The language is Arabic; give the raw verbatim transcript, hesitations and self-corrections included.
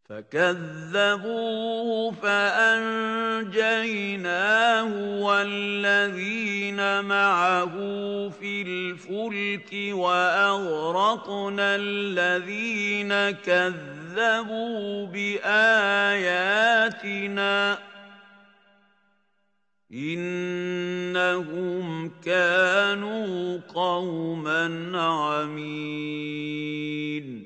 فكذبوه فأنجيناه والذين معه في الفلك وأغرقنا الذين كذبوا بآياتنا إنهم كانوا قوما عمين